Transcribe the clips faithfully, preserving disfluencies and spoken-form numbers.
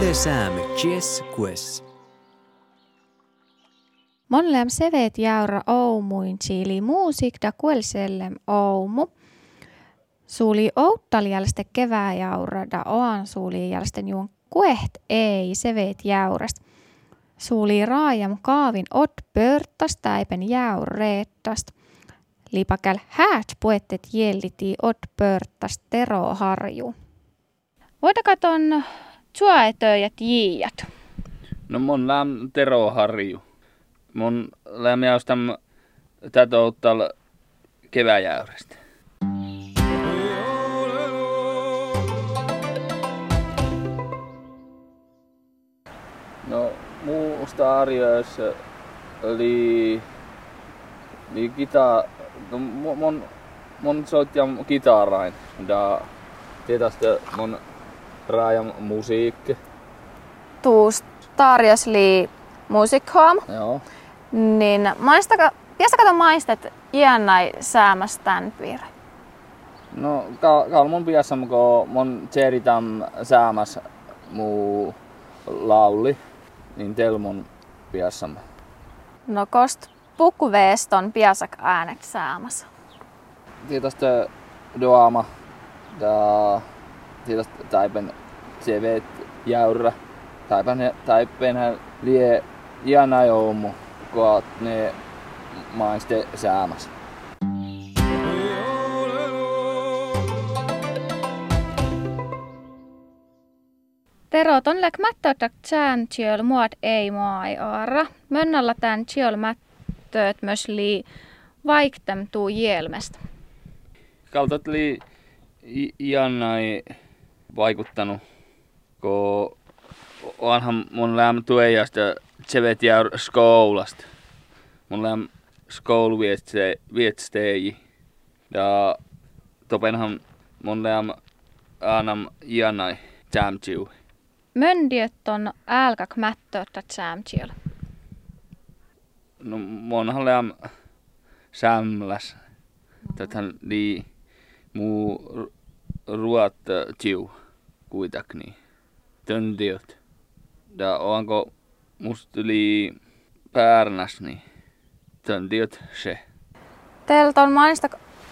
Yle säämy Chies Kues. Monlem sevet jaura oumuin chili muusik da kuelsellem oumu. Suuli outtal jälste kevääjaura da oan suuli jälsten juon kueht ei sevet jaurast. Suuli raajam kaavin ot pörttas täipen jaureettast. Lipakäl häät puettet jelliti ot pörttas tero harju. Voidakaton tsuaetöjät jiijat. No mun läm Tero Harju. Mun läm jaustam tätä ottal keväjäyrestä. No muusta arjoissa oli oli kita no mon mon soittam kitarain da tietysti mon raajam musiikki. Tuus tarjos li musiikkoam. Joo. Niin maistaka, piästäkö maistet iännäi säämäs tän piirre? No ka ka mun piässam ko mon tseritam säämäs muu lauli niin tel mun piässam. No kost pukkuveeston piäsäk äänet säämäs. Tietysti doama da tietysti taipen sevet jäyrä. Taipen taipen lie iana joumu kun ne maiste säämäs. Tero, ton läk mättöötä tsään tjöl muot ei maai aara. Mönnällä tän tjöl mättööt myös lii vaiktem tuu jelmestä. Kaltat li iannai vaikuttanut, kun onhan mun läm tuejasta tsevet jäur skoulasta. Mun läm skoulu vietsteji. Ja topenhan mun läm aanam iannai tsämtsiu. Möndiöt on älkäk mättöötä tsään tjöl. No monhan läm sämläs. Täthän li muu ruot tiu kuitak niin. Töntiöt. Ja onko musta yli Pärnäs niin töntiöt se. Teiltä on maista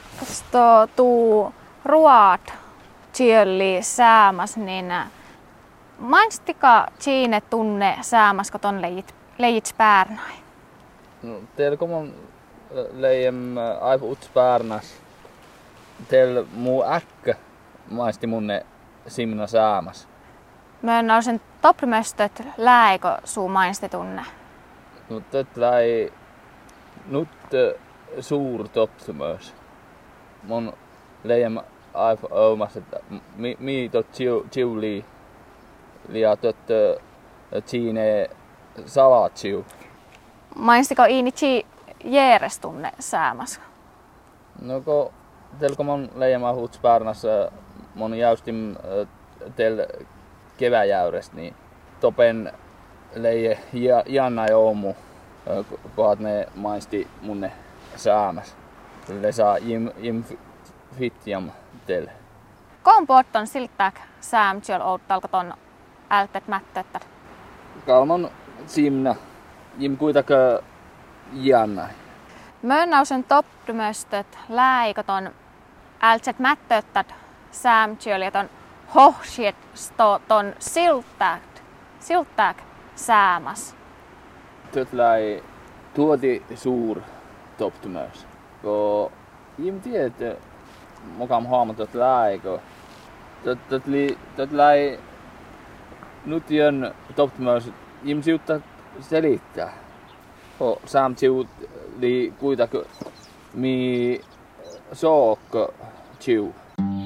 tuu ruoat tjölli säämäs, niin mainstika Chiine tunne säämäs, kun ton leijit, leijits Pärnäi? No, teillä kun mun leijem aivan uts Pärnäs, teillä muu äkkä maisti munne simna säämäs. Mä sen topprimöstöt läikö suu mainsti tunne? No tätä läi nyt suur topprimös. Mun leijem aivan oumas, että mi, mi tot tsiu lii ja tot Chiine salat tsiu. Mainstiko iini chi jeeres tunne säämäs? No ko teillä kun mun leijem aivan uts Pärnäs, mun jaustim teillä keväjäyrestä, niin topen leije Janna ja Omu, kohat ne maisti munne säämäs. Le saa jim, jim fitjam teille. Koon puotton siltäk sääm tjöl outtalko ton ältet mättöttä? Kalmon simna, jim kuitakö Janna. Mönnausen topprimöstöt läikö ton ältset mättöttä sääm tjöl ja ton hohsiet sto ton siltäk, siltäk säämäs. Töt läi tuoti suur toptumös. Ko jim tiedät, mokam huomatot läikö. Töt, töt, li, töt läi nyt jön toptumös, jim siutta selittää. Ko sääm siut li kuitakö mi sookko tsiu.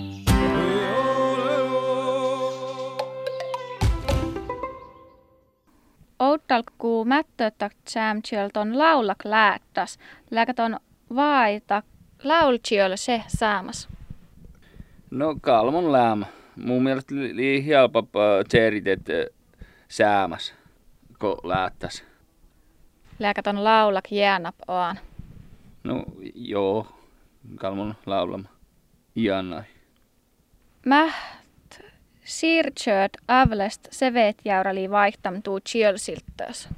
Outtalkuu mättöttä tjämtjöl ton laulak läättäs, lääkäton vaita laultjöl se säämäs. No kalmon läm. Mun mielestä li helpop tseritet säämäs, ko läättäs. Lääkäton laulak jäänap oan. No joo, kalmon laulama. Iannai. Mäht Siirköt avlest sevetjäyräli vaihtamtuu chiolsiltös.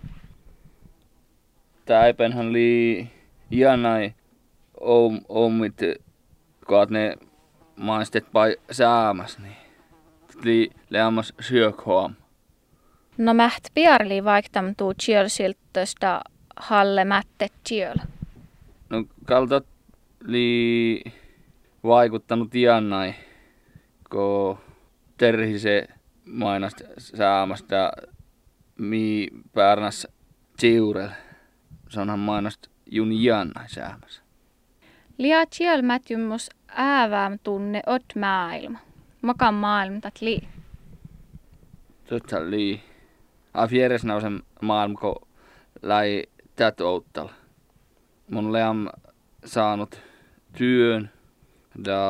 Täipenhän li iänai om, omit kaat ne maistet pai säämäs niin. Li leamas syökhoam. No mäht piarli vaihtamtuu chiolsiltöstä halle mättet chiol. No kaltat li vaikuttanut iänai, ko terhise mainast säämästä mi pärnäs chiurel. Se onhan mainast jun iänai säämäs. Lia chiol mätjummus äävääm tunne ot maailma. Makan maailma tat li. Totta li. A fieres nausen maailma, ko läi tät outtalla. Mun leam saanut työn ja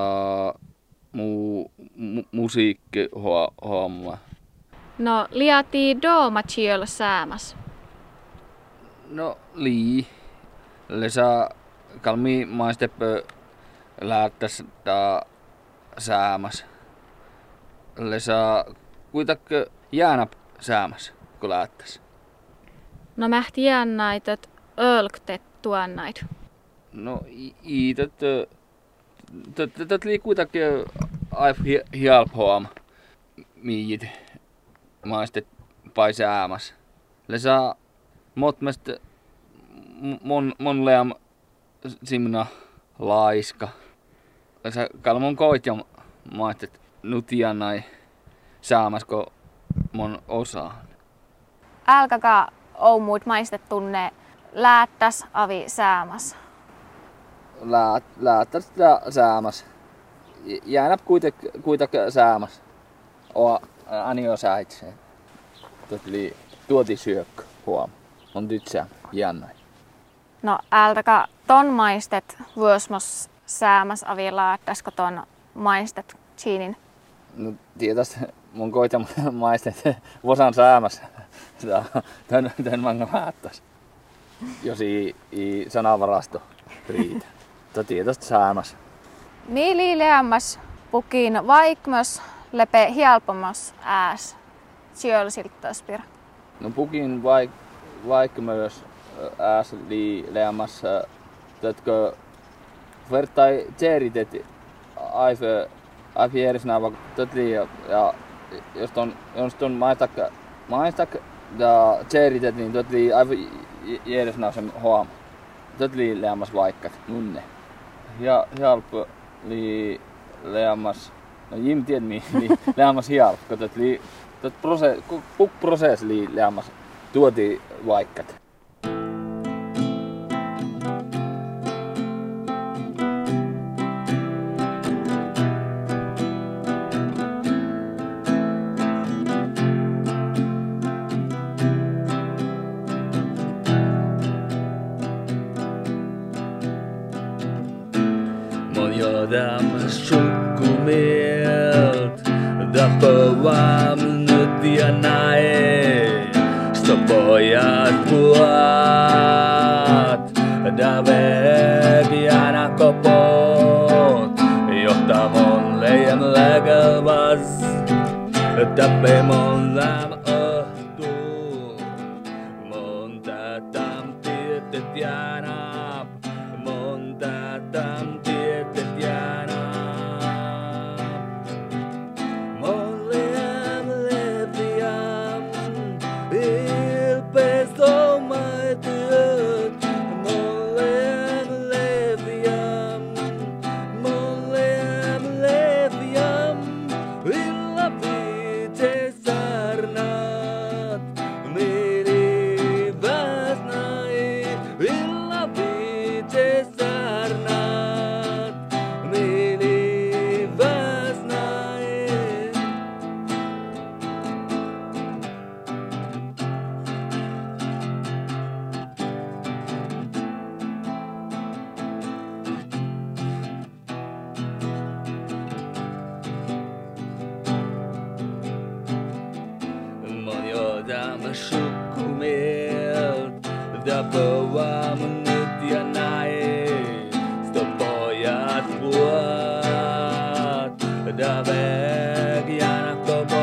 mu, mu musiikki homma. No liatii dooma chiol säämäs. No lii. Lesa kalmi maisteppö läättäs da säämäs. Lesa kuitakkö jäänäp säämäs, kun läättäs. No mähti jännäitöt ölktet tuonnait. No iitöt Tätä lii kuitenkin aivan helppoa miit maistet pai säämäs. Lesa motmest mon mon leam simna laiska. Lesa kalmon koitjam maistet nutianai säämäs ko mon osaa. Älkäkä ou muut maistet tunne läättäs avi säämäs. Läät, läättäs säämäs. Jäänäp kuitek kuitak säämäs. Oa ani o säitseen. Totli tuoti syökkö huom. On tytsä jännäi. No ältäkä ton maistet vuosmos säämäs avi läättäskö ton maistet chiinin? No tietäs mun koita maistet vosan säämäs. Tän tän manga päättäs. Jos i, i sanavarasto riitä. Mutta tietysti säämäs. Miili leämmäs pukin vaikmos lepe helpommas ääs siölsilttäspir. No pukin vaik vaikka myös ääs li leämmäs tätkö vertai teeritet aife aife erisnä vaikka tätli ja jos ton jos ton maistak maistak ja teeritet niin tätli aife erisnä sen huom. Tätli leämmäs vaikka nunne. Ja helppo li leämmäs no jim tien mi li leämmäs helppo kun tätli tät proses puk proses li leämmäs tuoti vaikkat. Jodam sukkumielt, tappavam nyt ja näin. Stopojat puhat, da vegiana kopot, johtamon leijän läkävas, tappemon läm ohtuu. Monta tam tietet jäänap, monta tam tietet jäänap. Molleam leviam, ilpes omaityöt. Molleam leviam, molleam leviam, illa viite sarnat. Meri vasnai, illa viite sarnat. Meri vasnai. Mon jodam sukkumielt, tappavam nyt ja näin. Stopojat puhat, da vegiana kopot.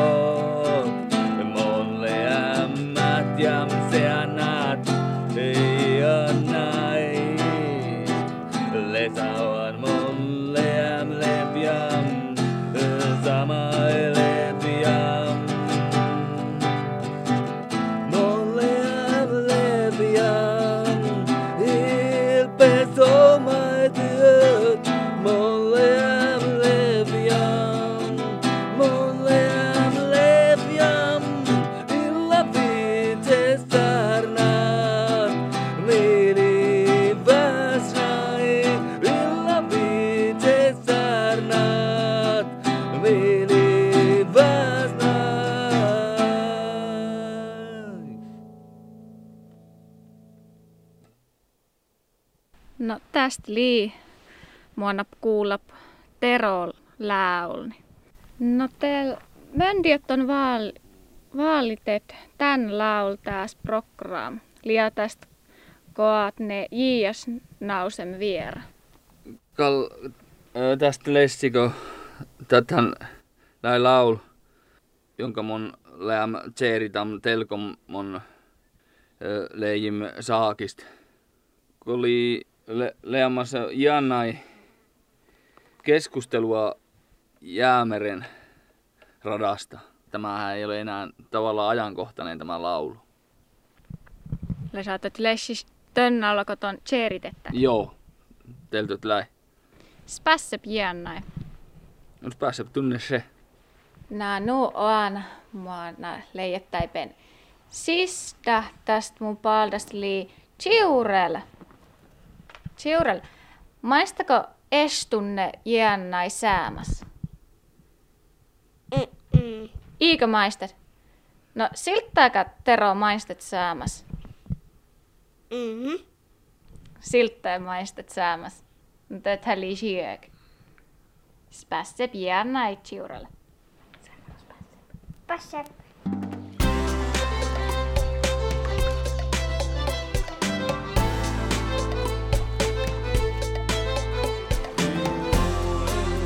No tästä lii muonna kuulla Tero laulni. No teillä möndiöt on vaal, vaalitet tän laul täs program. Lia tästä koat ne jias nausem viera. Kal, ö, tästä leissiko täthän läi laul, jonka mon läm tseritam telkom mon ö, leijim saakist. Kun oli le, leamassa Jannai keskustelua Jäämeren radasta. Tämähän ei ole enää tavallaan ajankohtainen tämä laulu. Le saatat lessis tönnalla koton tseritettä. Joo, teltyt läi. Spässep jännäi. Nyt pääsee tunne se. Nää nu on mua nää leijettäipen. Sistä tästä mun paldasta lii Chiurel. Chiurel, maistako estunne jännäi säämäs? Mm-mm. Iikö maistet? No silttääkä Tero maistet säämäs. Mm-hmm. Silttää maistet säämäs. No tätä lii sieg. Spässep jännäi Chiurel. Passa.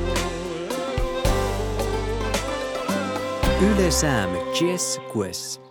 Yle Säämy Jes Quest.